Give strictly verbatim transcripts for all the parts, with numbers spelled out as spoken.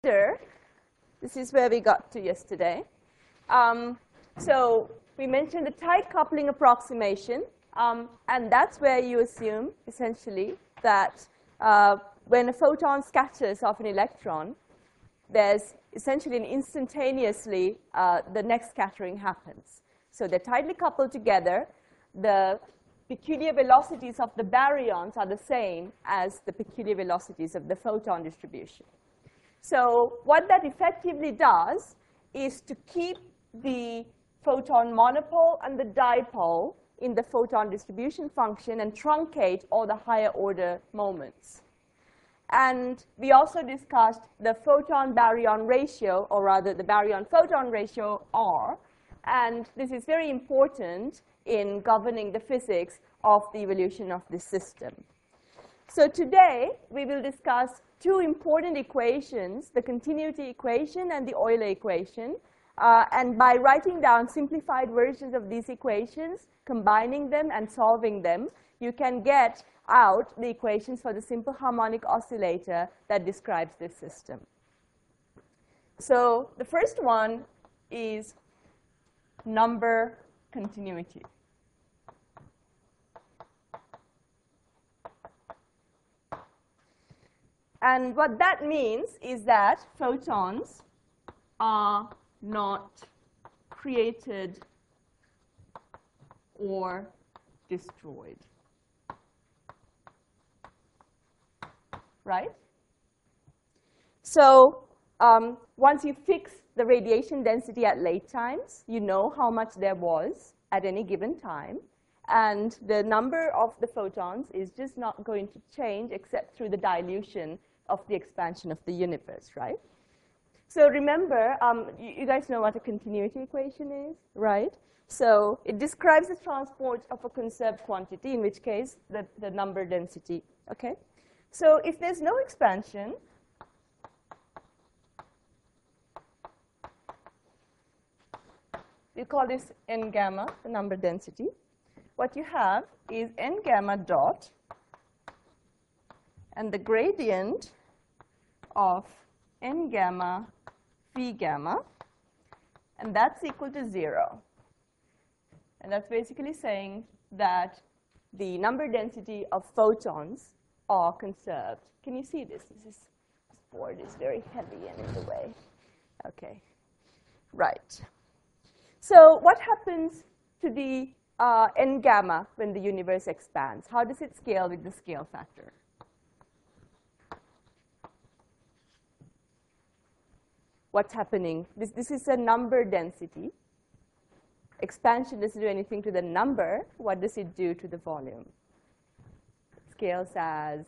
This is where we got to yesterday. Um, so we mentioned the tight coupling approximation, um, and that's where you assume, essentially, that uh, when a photon scatters off an electron, there's essentially an instantaneously uh, the next scattering happens. So they're tightly coupled together. The peculiar velocities of the baryons are the same as the peculiar velocities of the photon distribution. So what that effectively does is to keep the photon monopole and the dipole in the photon distribution function and truncate all the higher order moments. And we also discussed the photon-baryon ratio, or rather the baryon-photon ratio, R. And this is very important in governing the physics of the evolution of this system. So today, we will discuss two important equations, the continuity equation and the Euler equation. Uh, and by writing down simplified versions of these equations, combining them and solving them, you can get out the equations for the simple harmonic oscillator that describes this system. So the first one is number continuity. And what that means is that photons are not created or destroyed. Right? So um, once you fix the radiation density at late times, you know how much there was at any given time. And the number of the photons is just not going to change except through the dilution of the expansion of the universe, right? So remember, um, you, you guys know what a continuity equation is, right? So it describes the transport of a conserved quantity, in which case the, the number density, okay? So if there's no expansion, we call this n gamma, the number density. What you have is n gamma dot, and the gradient of n gamma v gamma, and that's equal to zero. And that's basically saying that the number density of photons are conserved. Can you see this? This, is, this board is very heavy and in the way. Okay, right. So what happens to the uh, n gamma when the universe expands? How does it scale with the scale factor? What's happening? This, this is a number density. Expansion doesn't do anything to the number. What does it do to the volume? It scales as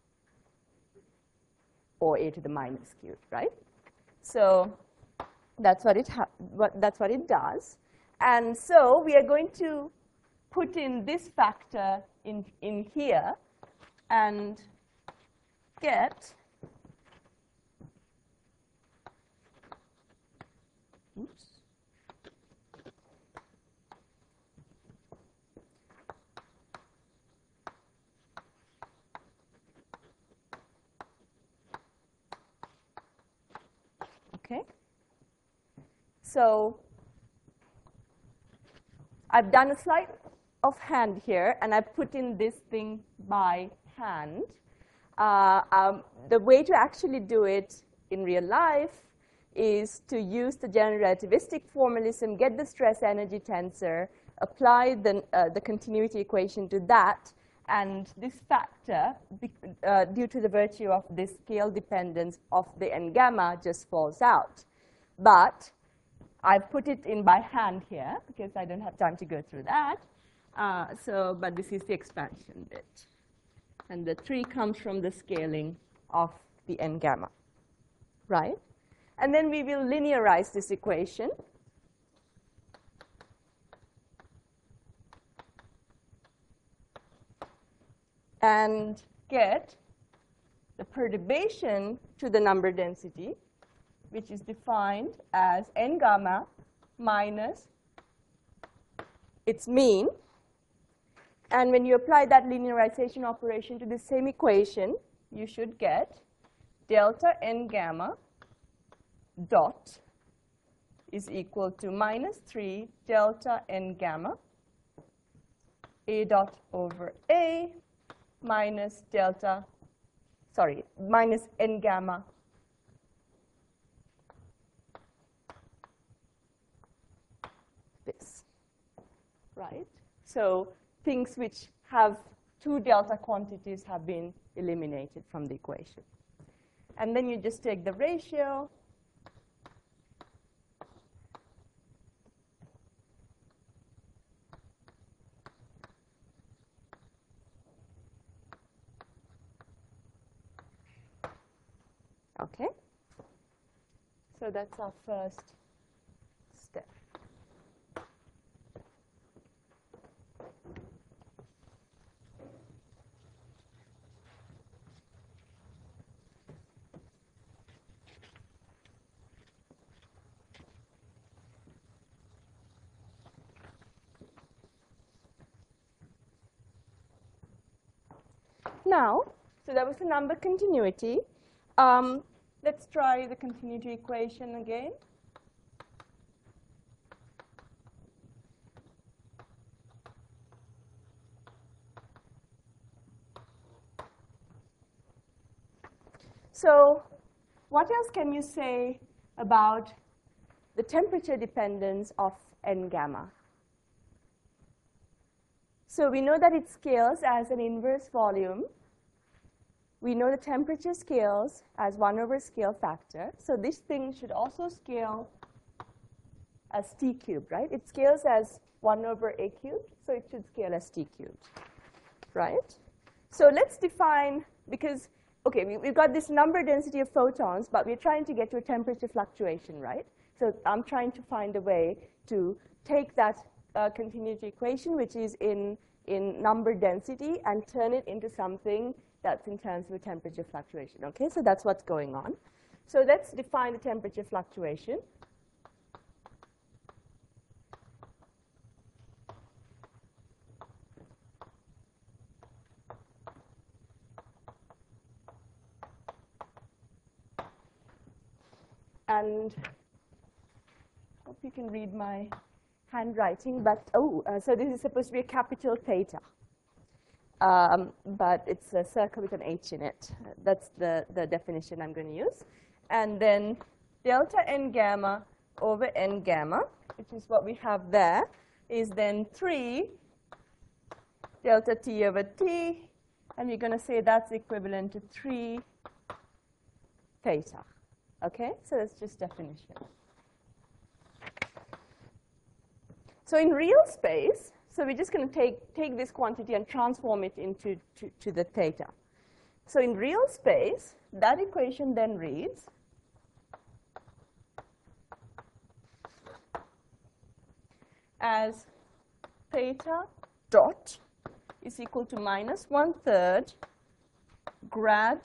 or a to the minus cubed, right? So that's what it ha what, that's what it does. And so we are going to put in this factor in, in here and get oops. Okay. So I've done a sleight of hand here, and I've put in this thing by hand. Uh, um, the way to actually do it in real life is to use the general relativistic formalism, get the stress energy tensor, apply the, uh, the continuity equation to that, and this factor, uh, due to the virtue of this scale dependence of the n gamma, just falls out. But I've put it in by hand here, because I don't have time to go through that. Uh, so, but this is the expansion bit. And the three comes from the scaling of the n gamma, right? And then we will linearize this equation. And get the perturbation to the number density, which is defined as n gamma minus its mean. And when you apply that linearization operation to the same equation, you should get delta n gamma dot is equal to minus three delta n gamma A dot over A minus delta, sorry, minus n gamma this, right? So things which have two delta quantities have been eliminated from the equation. And then you just take the ratio okay? So that's our first step. Now, so that was the number continuity. Um, let's try the continuity equation again. So what else can you say about the temperature dependence of n gamma? So we know that it scales as an inverse volume. We know the temperature scales as one over scale factor. So this thing should also scale as t cubed, right? It scales as one over a cubed, so it should scale as t cubed, right? So let's define, because, okay, we, we've got this number density of photons, but we're trying to get to a temperature fluctuation, right? So I'm trying to find a way to take that uh, continuity equation, which is in, in number density, and turn it into something that's in terms of a temperature fluctuation, okay? So that's what's going on. So let's define the temperature fluctuation. And I hope you can read my handwriting, but oh, uh, so this is supposed to be a capital theta. Um, but it's a circle with an H in it. That's the, the definition I'm going to use. And then delta n gamma over n gamma, which is what we have there, is then three delta t over t. And we're going to say that's equivalent to three theta. Okay? So that's just definition. So in real space, so we're just going to take, take this quantity and transform it into to, to the theta. So in real space, that equation then reads as theta dot is equal to minus one third grad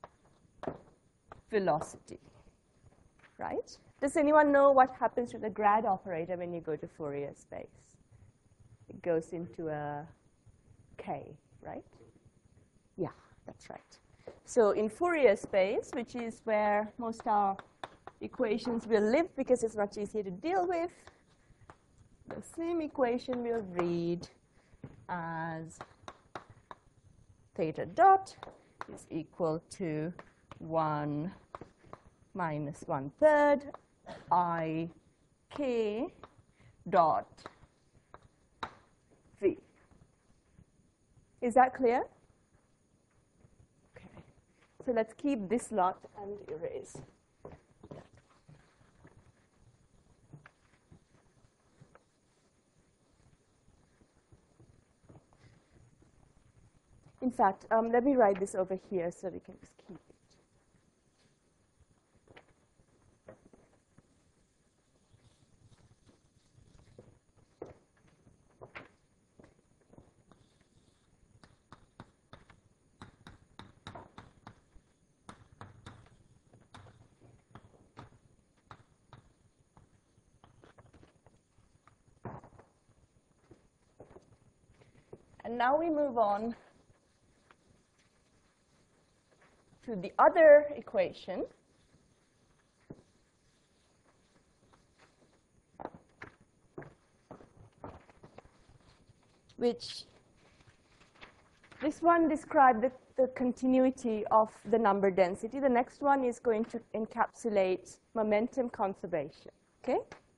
velocity, right? Does anyone know what happens to the grad operator when you go to Fourier space? It goes into a K, right? Yeah, that's right. So in Fourier space, which is where most of our equations will live because it's much easier to deal with, the same equation will read as theta dot is equal to one minus one third I k dot v. Is that clear? Okay. So let's keep this lot and erase. In fact, um, let me write this over here so we can just keep it. And now we move on to the other equation, which this one describes the, the continuity of the number density. The next one is going to encapsulate momentum conservation. Okay?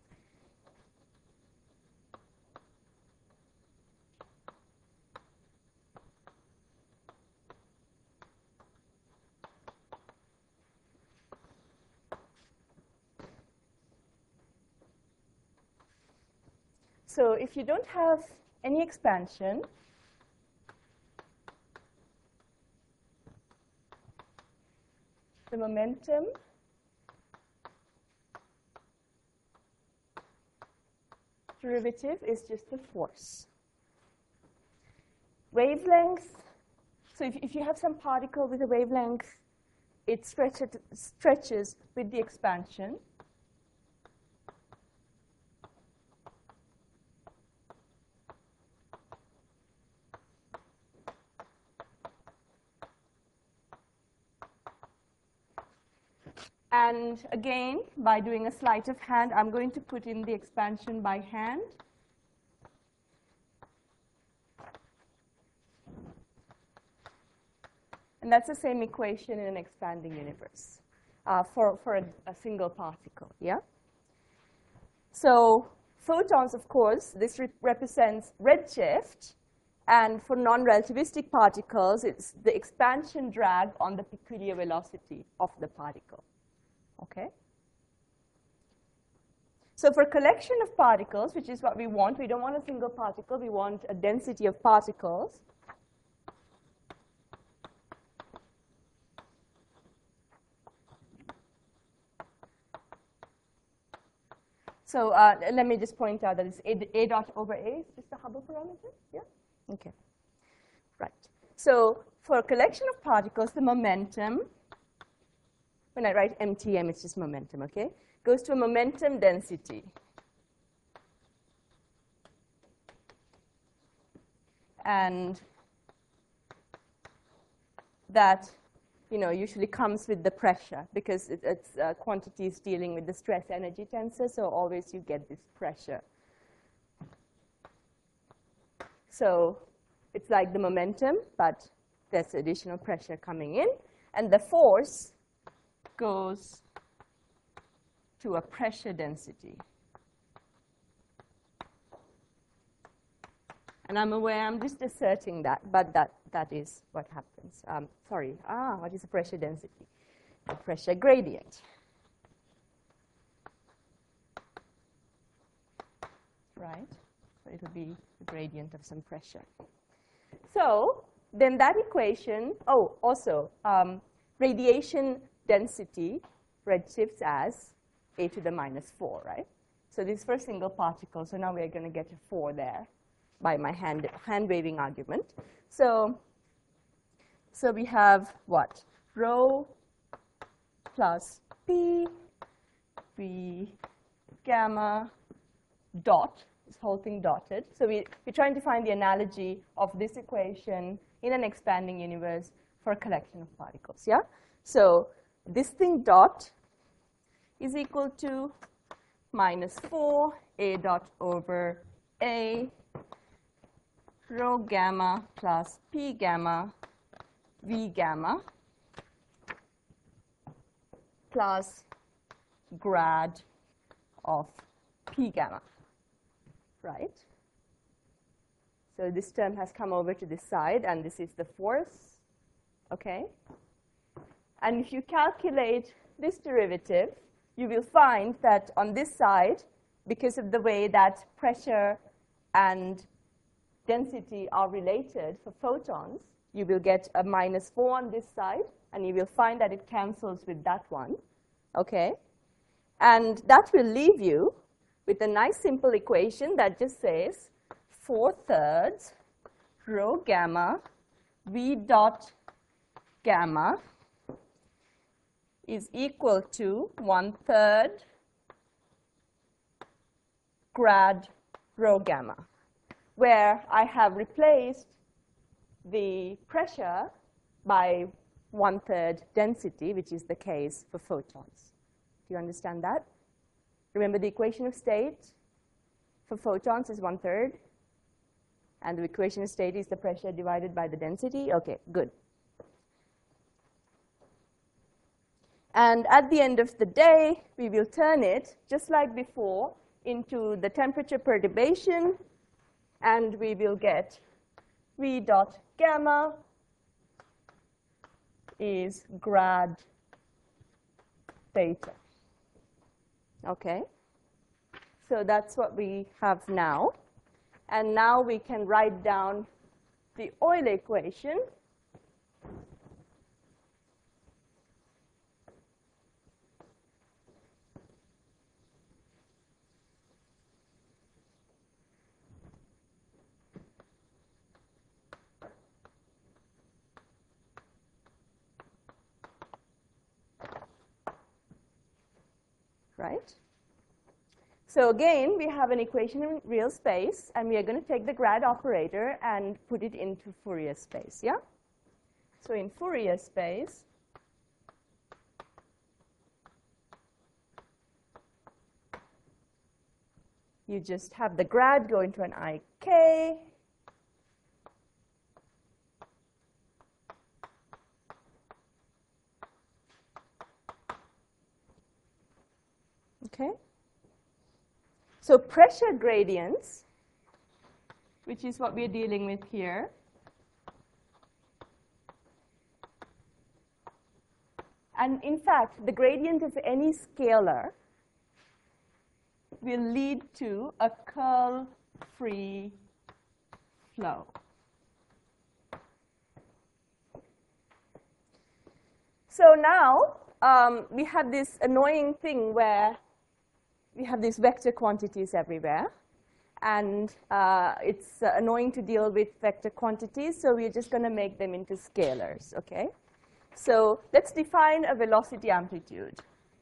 So if you don't have any expansion, the momentum derivative is just a force. Wavelength, so if, if you have some particle with a wavelength, it stretches, stretches with the expansion. And again, by doing a sleight of hand, I'm going to put in the expansion by hand. And that's the same equation in an expanding universe uh, for, for a, a single particle, yeah? So photons, of course, this re represents redshift. And for non-relativistic particles, it's the expansion drag on the peculiar velocity of the particle. Okay? So for collection of particles, which is what we want, we don't want a single particle, we want a density of particles. So uh, let me just point out that it's a, a dot over a is just the Hubble parameter. Yeah? Okay. Right. So for a collection of particles, the momentum, when I write M T M, it's just momentum, okay? Goes to a momentum density. And that, you know, usually comes with the pressure because it, it's uh, quantities dealing with the stress energy tensor, so always you get this pressure. So it's like the momentum, but there's additional pressure coming in. And the force goes to a pressure density. And I'm aware I'm just asserting that, but that, that is what happens. Um, sorry, ah, what is a pressure density? A pressure gradient. Right? So it will be the gradient of some pressure. So then that equation, oh, also, um, radiation density redshifts as a to the minus four, right? So this is for a single particle, so now we're going to get a four there by my hand, hand waving argument. So, so we have what? Rho plus P, P gamma dot, this whole thing dotted. So we, we're trying to find the analogy of this equation in an expanding universe for a collection of particles, yeah? So this thing dot is equal to minus four a dot over a rho gamma plus p gamma v gamma plus grad of p gamma, right? So this term has come over to this side, and this is the force, okay? And if you calculate this derivative, you will find that on this side, because of the way that pressure and density are related for photons, you will get a minus four on this side, and you will find that it cancels with that one, okay? And that will leave you with a nice simple equation that just says four thirds rho gamma v dot gamma is equal to one third grad rho gamma, where I have replaced the pressure by one third density, which is the case for photons. Do you understand that? Remember the equation of state for photons is one third And the equation state is the pressure divided by the density. OK, good. And at the end of the day, we will turn it, just like before, into the temperature perturbation. And we will get V dot gamma is grad theta. OK? So that's what we have now. And now we can write down the Euler equation. Right? So again, we have an equation in real space, and we are going to take the grad operator and put it into Fourier space, yeah? So in Fourier space, you just have the grad go into an I K. Okay? So pressure gradients, which is what we're dealing with here, and in fact, the gradient of any scalar will lead to a curl-free flow. So now um, we have this annoying thing where we have these vector quantities everywhere. And uh, it's uh, annoying to deal with vector quantities, so we're just going to make them into scalars, OK? So let's define a velocity amplitude.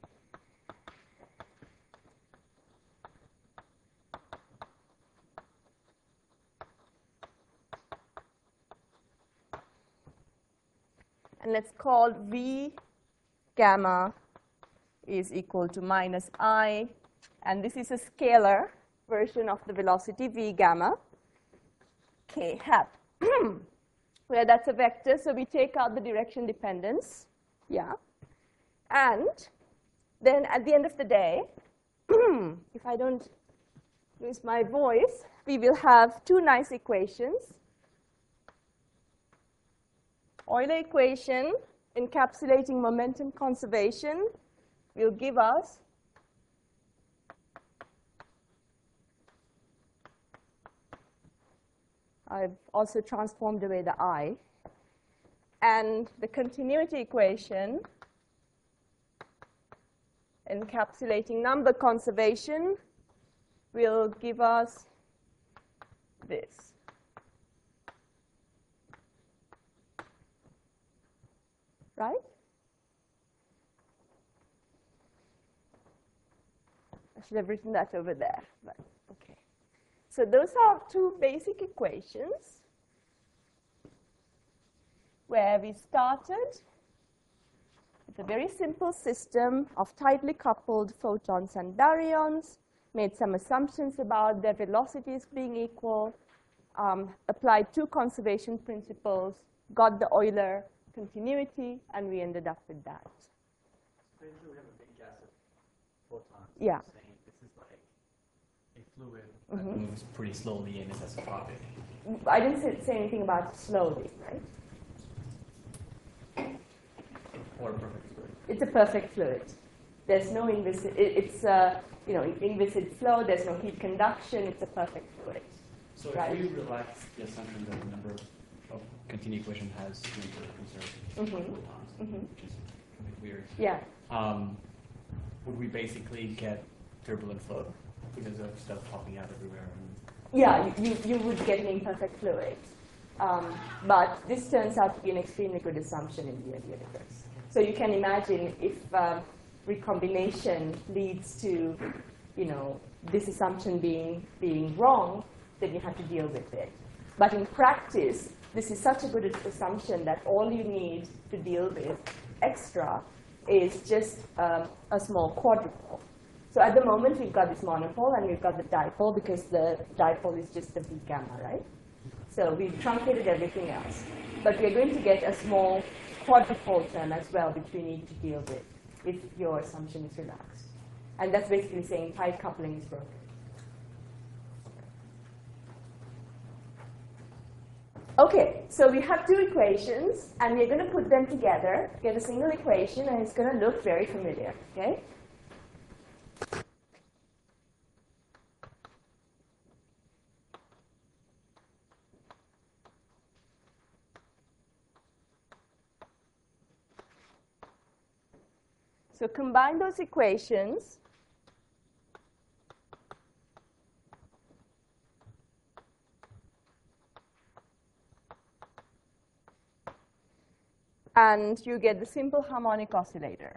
And let's call V gamma is equal to minus I. And this is a scalar version of the velocity V gamma k hat, where that's a vector. So we take out the direction dependence. Yeah. And then at the end of the day, if I don't lose my voice, we will have two nice equations. Euler equation encapsulating momentum conservation will give us I've also transformed away the I. And the continuity equation encapsulating number conservation will give us this. Right? I should have written that over there. But okay. So those are two basic equations where we started with a very simple system of tightly coupled photons and baryons, made some assumptions about their velocities being equal, um, applied two conservation principles, got the Euler continuity, and we ended up with that. So basically, we have a big gas of photons. Yeah. Saying this is like a fluid Mm-hmm. that moves pretty slowly and is isotropic. I didn't say, say anything about slowly, right? Or a perfect fluid. It's a perfect fluid. There's no inviscid, it, it's a, you know, inviscid flow, there's no heat conduction, it's a perfect fluid. So right? if we relax the assumption that the number of continuity equation has room for conserved Mm-hmm. photons, Mm-hmm. which is kind of weird, Yeah. um, would we basically get turbulent flow because of stuff popping out everywhere? And Yeah, you, you, you would get an imperfect fluid. Um, but this turns out to be an extremely good assumption in the universe. So you can imagine if uh, recombination leads to, you know, this assumption being, being wrong, then you have to deal with it. But in practice, this is such a good assumption that all you need to deal with extra is just um, a small quadrupole. So at the moment, we've got this monopole, and we've got the dipole, because the dipole is just the V gamma, right? So we've truncated everything else. But we're going to get a small quadrupole term as well, which we need to deal with if your assumption is relaxed. And that's basically saying tight coupling is broken. Okay, so we have two equations, and we're going to put them together, get a single equation, and it's going to look very familiar, okay? So combine those equations. And you get the simple harmonic oscillator.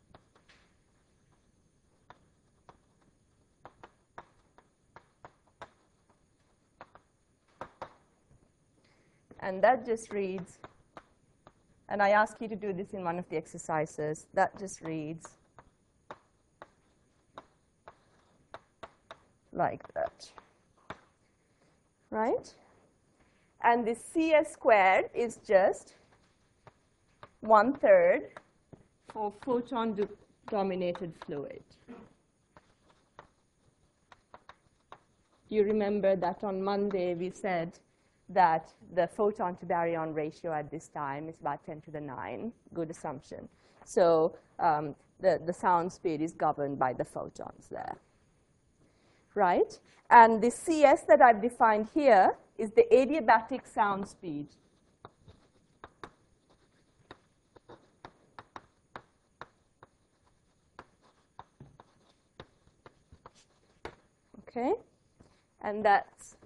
And that just reads, and I ask you to do this in one of the exercises, that just reads like that, right? And this C S squared is just one third for photon-dominated fluid. You remember that on Monday we said that the photon to baryon ratio at this time is about ten to the nine, good assumption. So um, the, the sound speed is governed by the photons there, right? And the C S that I've defined here is the adiabatic sound speed. Okay, and that's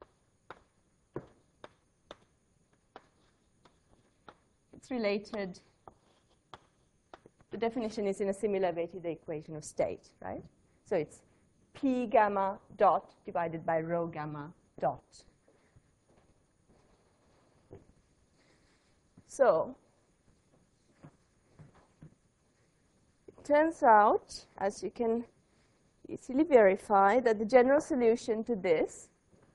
it's related. The definition is in a similar way to the equation of state, right? So it's P gamma dot divided by rho gamma dot. So it turns out, as you can easily verify, that the general solution to this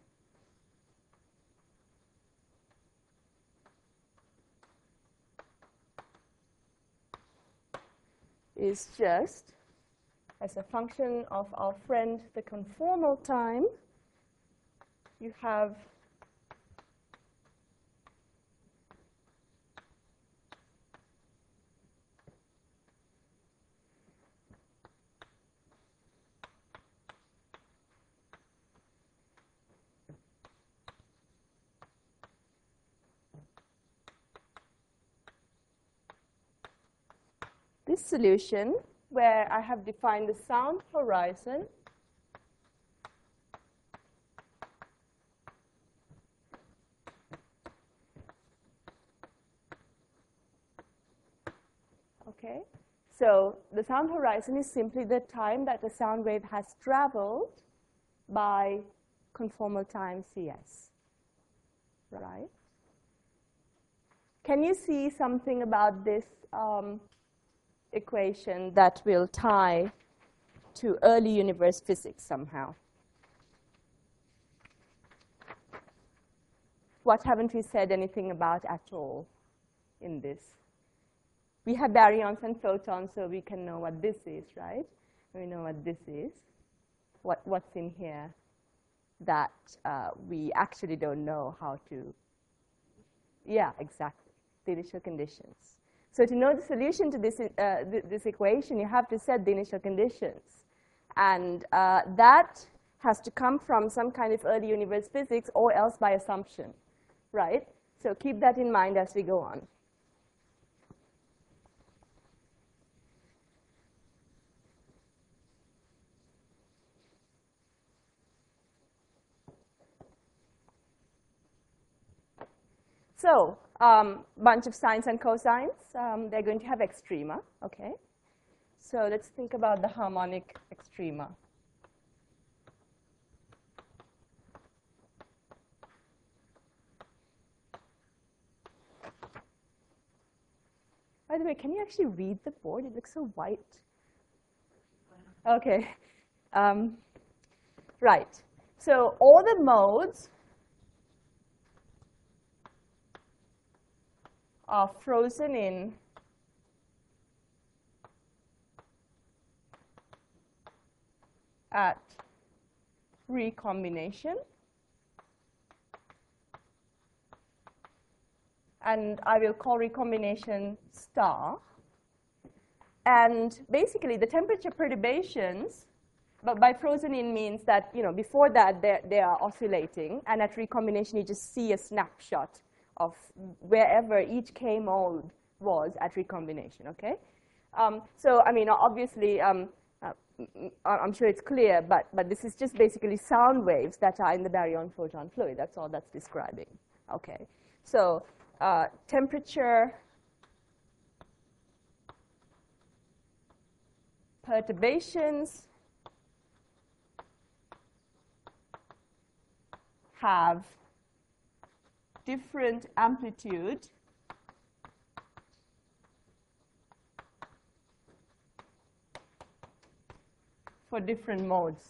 is just, as a function of our friend the conformal time, you have this solution where I have defined the sound horizon okay. So the sound horizon is simply the time that the sound wave has traveled by conformal time C S, right? Can you see something about this um, equation that will tie to early universe physics somehow? What haven't we said anything about at all in this? We have baryons and photons, so we can know what this is, right? We know what this is. What, what's in here that uh, we actually don't know how to, yeah, exactly, the initial conditions. So to know the solution to this, uh, th this equation, you have to set the initial conditions. And uh, that has to come from some kind of early universe physics or else by assumption, right? So keep that in mind as we go on. So a um, bunch of sines and cosines, um, they're going to have extrema, okay? So let's think about the harmonic extrema. By the way, can you actually read the board? It looks so white. Okay. Um, right. So all the modes are frozen in at recombination. And I will call recombination star. And basically, the temperature perturbations, but by frozen in means that, you know, before that, they are oscillating. And at recombination, you just see a snapshot of wherever each K mode was at recombination, OK? Um, so, I mean, obviously, um, uh, I'm sure it's clear, but, but this is just basically sound waves that are in the baryon photon fluid. That's all that's describing, OK? So uh, temperature perturbations have different amplitude for different modes.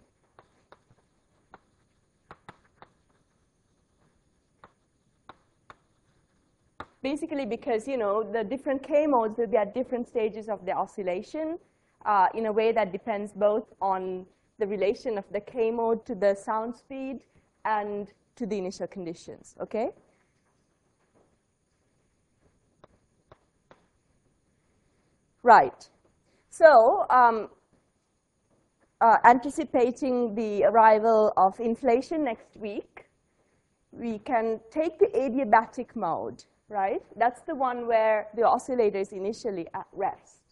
Basically because, you know, the different K modes will be at different stages of the oscillation uh, in a way that depends both on the relation of the K mode to the sound speed and to the initial conditions, okay? Right. So, um, uh, anticipating the arrival of inflation next week, we can take the adiabatic mode, right? That's the one where the oscillator is initially at rest,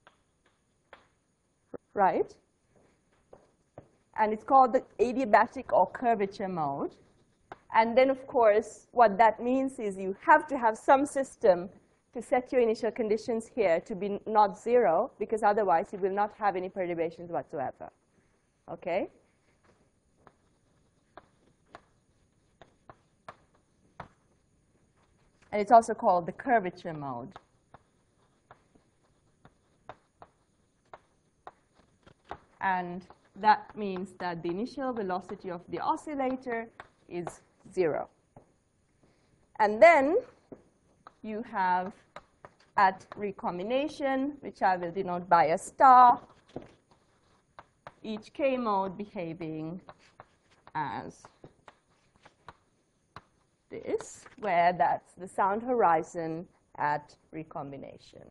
right? And it's called the adiabatic or curvature mode. And then, of course, what that means is you have to have some system to set your initial conditions here to be not zero, because otherwise you will not have any perturbations whatsoever, okay? And it's also called the curvature mode. And that means that the initial velocity of the oscillator is zero. And then you have at recombination, which I will denote by a star, each K mode behaving as this, where that's the sound horizon at recombination.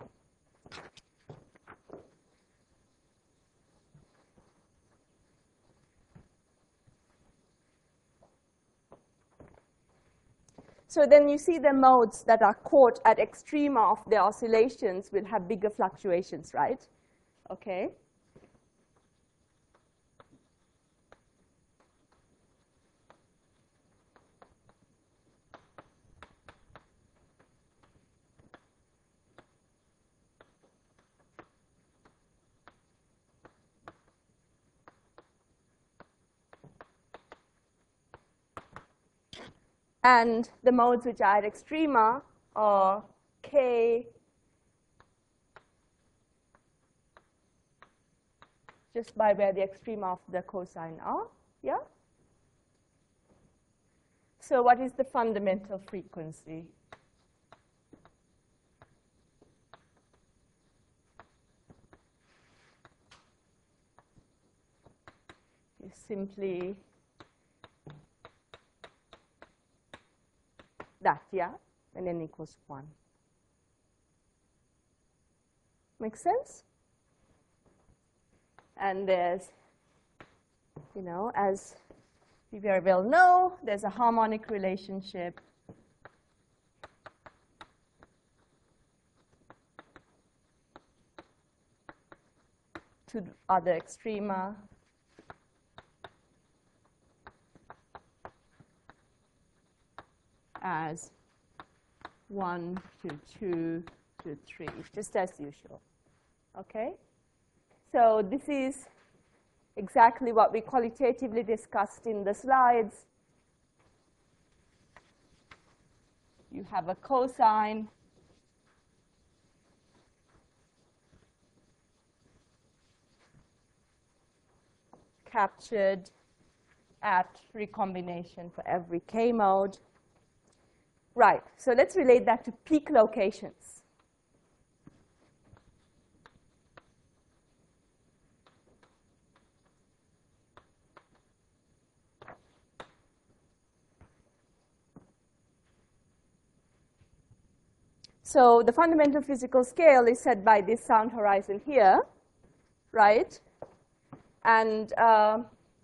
So then you see the modes that are caught at extrema of the oscillations will have bigger fluctuations, right? Okay. And the modes which are at extrema are K, just by where the extrema of the cosine are, yeah? So what is the fundamental frequency? You simply that, yeah, and n equals one. Makes sense? And there's, you know, as we very well know, there's a harmonic relationship to other extrema. As one to two to three, just as usual. Okay? So this is exactly what we qualitatively discussed in the slides. You have a cosine captured at recombination for every K mode. Right, so let's relate that to peak locations. So the fundamental physical scale is set by this sound horizon here, right? And uh,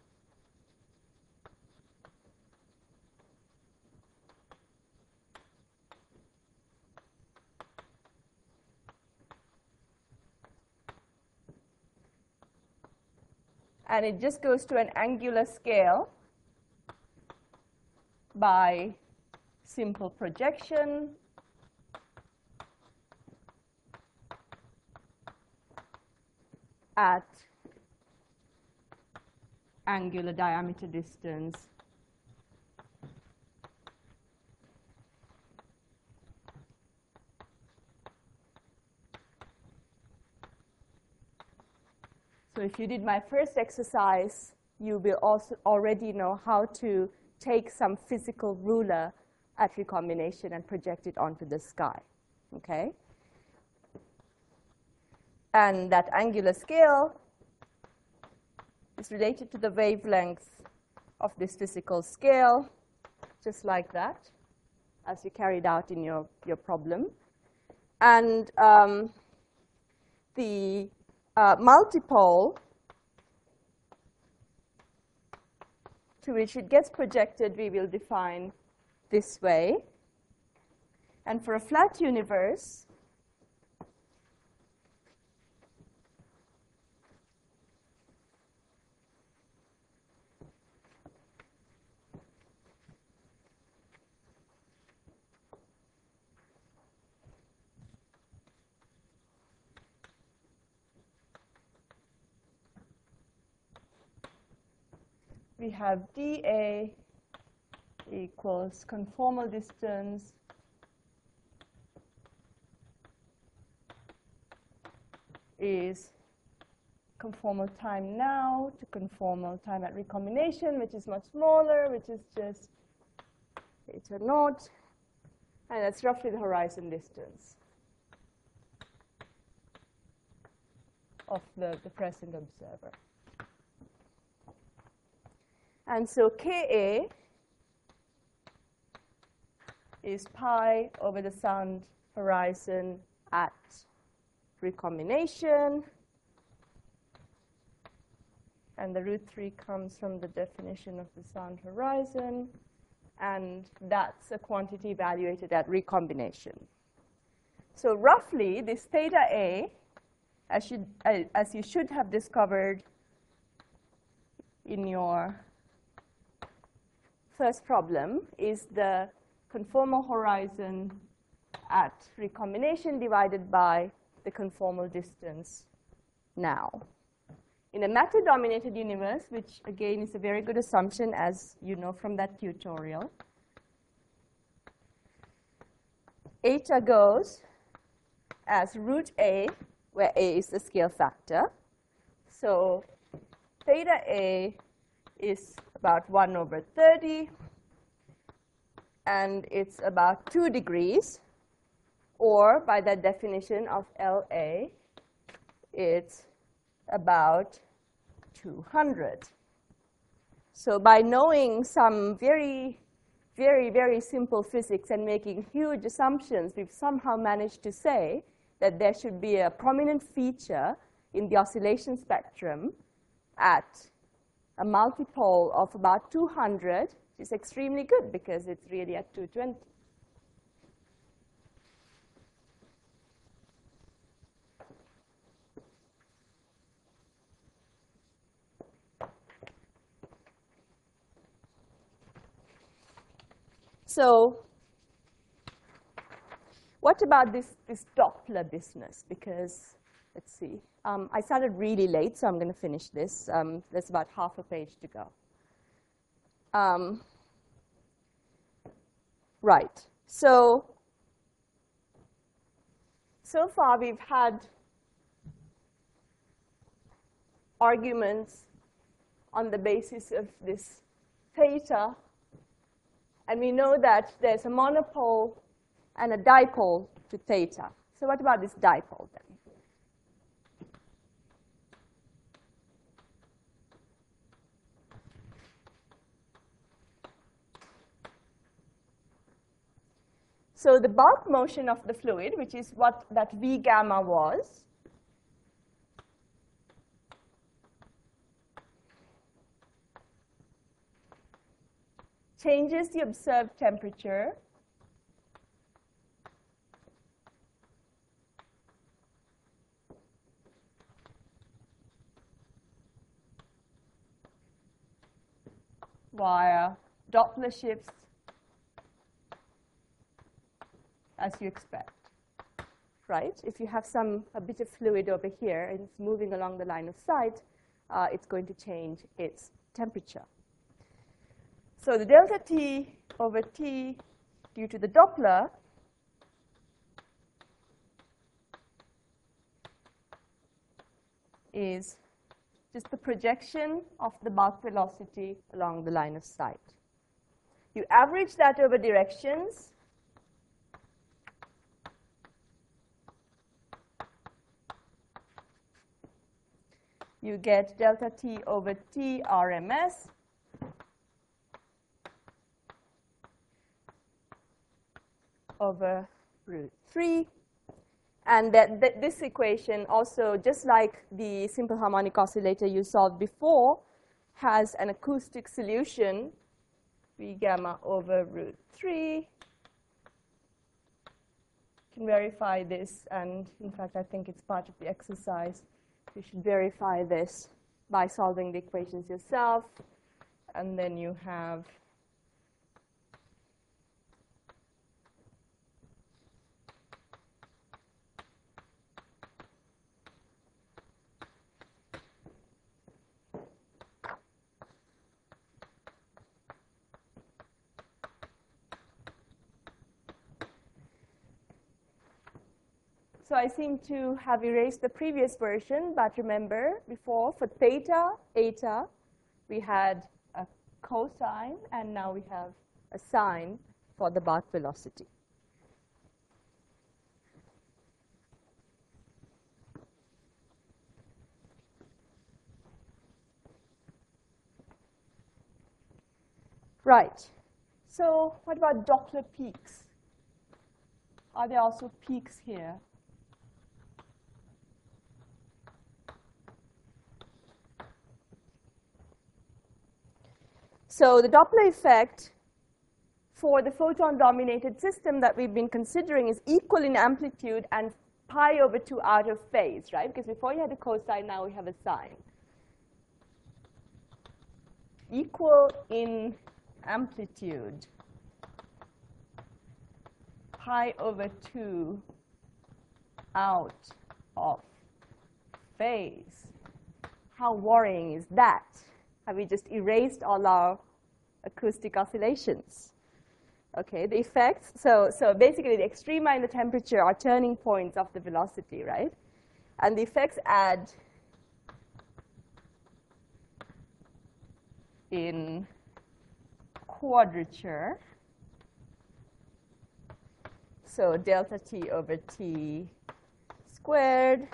and it just goes to an angular scale by simple projection at angular diameter distance So if you did my first exercise, you will also already know how to take some physical ruler at recombination and project it onto the sky, okay? And that angular scale is related to the wavelength of this physical scale, just like that, as you carried out in your, your problem. And um, the uh, multipole to which it gets projected, we will define this way. And for a flat universe, we have dA equals conformal distance is conformal time now to conformal time at recombination, which is much smaller, which is just eta naught, and that's roughly the horizon distance of the, the present observer. And so Ka is pi over the sound horizon at recombination. And the root three comes from the definition of the sound horizon. And that's a quantity evaluated at recombination. So roughly, this theta A, as, should, uh, as you should have discovered in your first problem, is the conformal horizon at recombination divided by the conformal distance now. In a matter-dominated universe, which again is a very good assumption, as you know from that tutorial, eta goes as root A, where A is the scale factor. So theta A is about one over thirty, and it's about two degrees, or by that definition of L A, it's about two hundred. So by knowing some very, very, very simple physics and making huge assumptions, we've somehow managed to say that there should be a prominent feature in the oscillation spectrum at a multipole of about two hundred, which is extremely good because it's really at two twenty. So what about this, this Doppler business? Because, let's see, um, I started really late, so I'm going to finish this. Um, there's about half a page to go. Um, right. So, so far we've had arguments on the basis of this theta And we know that there's a monopole and a dipole to theta. So what about this dipole then? So the bulk motion of the fluid, which is what that V gamma was, changes the observed temperature via Doppler shifts as you expect, right? If you have some a bit of fluid over here and it's moving along the line of sight, uh, it's going to change its temperature. So the delta T over T due to the Doppler is just the projection of the bulk velocity along the line of sight. You average that over directions. You get delta T over T R M S over root three. And that, that this equation also, just like the simple harmonic oscillator you solved before, has an acoustic solution, V gamma over root three. You can verify this, and in fact, I think it's part of the exercise. You should verify this by solving the equations yourself. And then you have So I seem to have erased the previous version, but remember before for theta, eta, we had a cosine, and now we have a sine for the bulk velocity. Right. So what about Doppler peaks? Are there also peaks here? So the Doppler effect for the photon-dominated system that we've been considering is equal in amplitude and pi over two out of phase, right? Because before you had a cosine, now we have a sine. Equal in amplitude, pi over two out of phase. How worrying is that? Have we just erased all our acoustic oscillations? Okay, the effects, so, so basically the extrema and the temperature are turning points of the velocity, right? And the effects add in quadrature. So delta T over T squared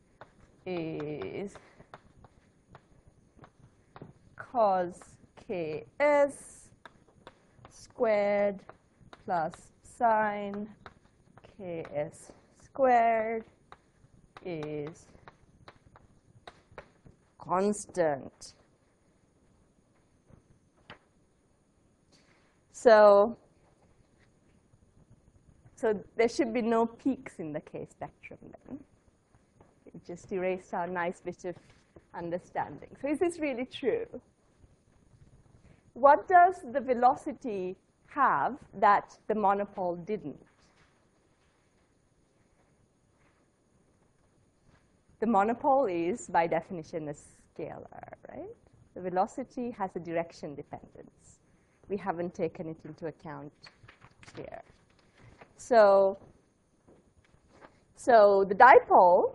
is cos Ks squared plus sine Ks squared is constant. So, so there should be no peaks in the K spectrum then. We just erased our nice bit of understanding. So is this really true? What does the velocity have that the monopole didn't? The monopole is, by definition, a scalar, right? The velocity has a direction dependence. We haven't taken it into account here. So, so the dipole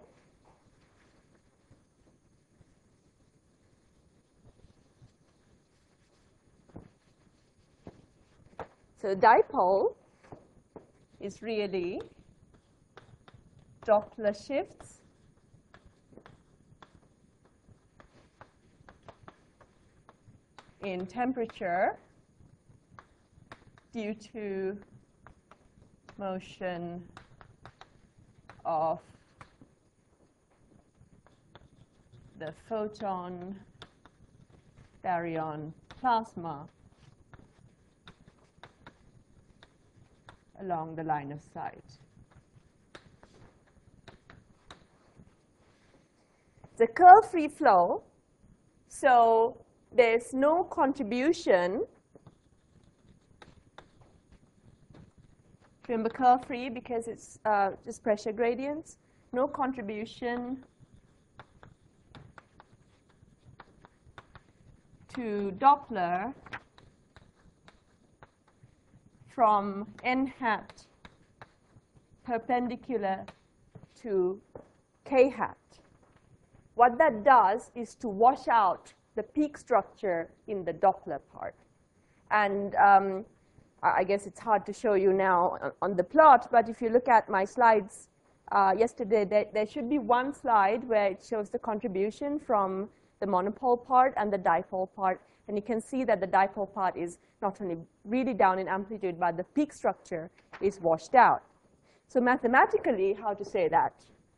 So the dipole is really Doppler shifts in temperature due to motion of the photon baryon plasma along the line of sight. The curl-free flow, so there's no contribution. Remember curl-free because it's uh, just pressure gradients. No contribution to Doppler from n hat perpendicular to k hat. What that does is to wash out the peak structure in the Doppler part. And um, I guess it's hard to show you now on the plot, but if you look at my slides uh, yesterday, there, there should be one slide where it shows the contribution from the monopole part and the dipole part. And you can see that the dipole part is not only really down in amplitude, but the peak structure is washed out. So mathematically, how to say that?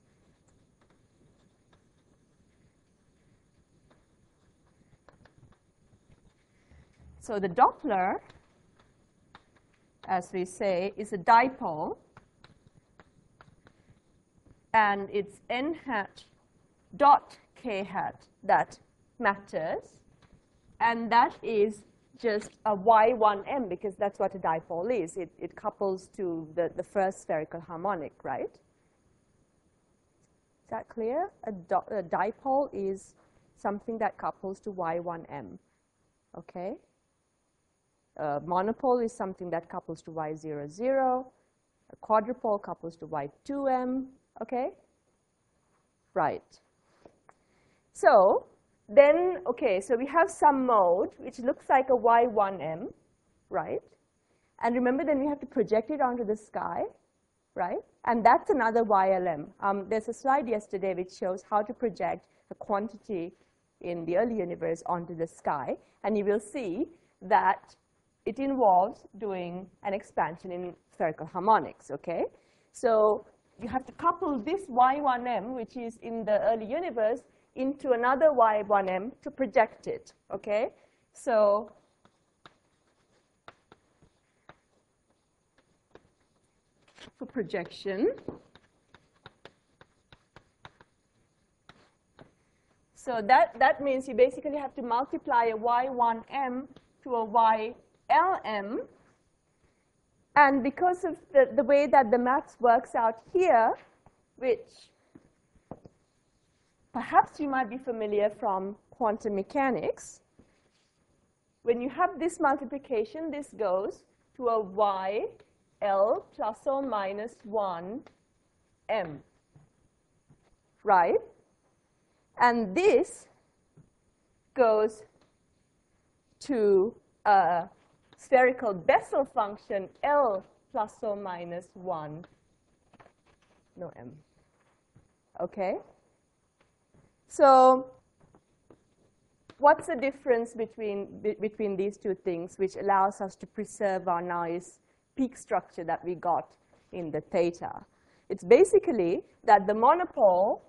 So the Doppler, as we say, is a dipole, and it's n hat dot k hat that matters, and that is just a y one m, because that's what a dipole is. It, it couples to the, the first spherical harmonic, right? Is that clear? A, do, a dipole is something that couples to y one m, okay? A monopole is something that couples to y zero zero. A quadrupole couples to y two m, okay? Right. So then, okay, so we have some mode which looks like a y one m, right? And remember, then we have to project it onto the sky, right? And that's another Y L M. Um, there's a slide yesterday which shows how to project a quantity in the early universe onto the sky. And you will see that it involves doing an expansion in spherical harmonics, okay? So you have to couple this y one m, which is in the early universe, into another y one m to project it, okay? So for projection, so that, that means you basically have to multiply a y one m to a y L M, and because of the, the way that the maths works out here, which perhaps you might be familiar from quantum mechanics, when you have this multiplication, this goes to a y L plus or minus one m, right? And this goes to a spherical Bessel function L plus or minus one, no m, okay? So what's the difference between, be, between these two things, which allows us to preserve our nice peak structure that we got in the theta? It's basically that the monopole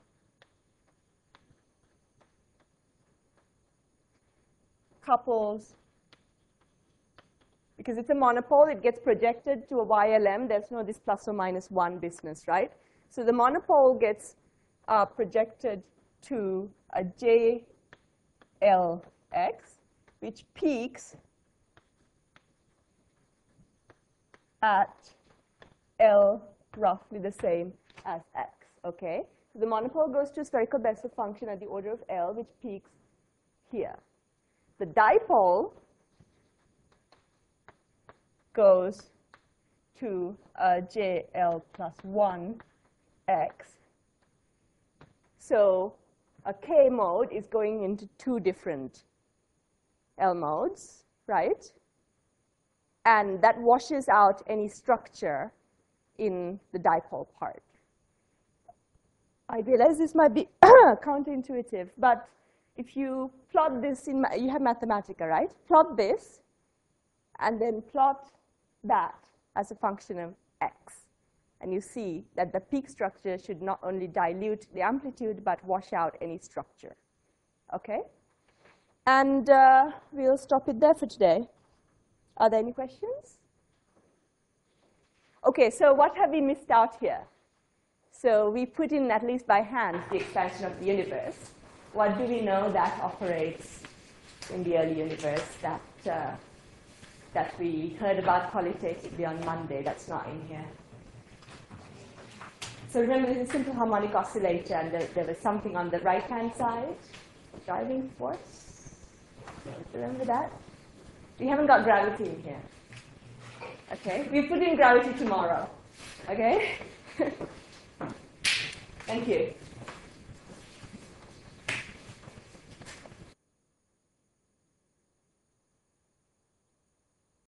couples, because it's a monopole, it gets projected to a Y L M. There's no this plus or minus one business, right? So the monopole gets uh, projected to a J L X, which peaks at L roughly the same as X, okay? So the monopole goes to a spherical Bessel function at the order of L, which peaks here. The dipole goes to uh, J L plus one X. So a K mode is going into two different L modes, right? and that washes out any structure in the dipole part. I realize this might be counterintuitive, but if you plot this in, you have Mathematica, right? Plot this, and then plot that as a function of x. And you see that the peak structure should not only dilute the amplitude, but wash out any structure. Okay? And uh, we'll stop it there for today. Are there any questions? Okay, so what have we missed out here? So we put in, at least by hand, the expansion of the universe. What do we know that operates in the early universe that, uh, that we heard about qualitatively on Monday that's not in here? So remember, this is a simple harmonic oscillator, and there, there was something on the right-hand side, driving force. Remember that? We haven't got gravity in here. Okay, we put in gravity tomorrow. Okay? Thank you.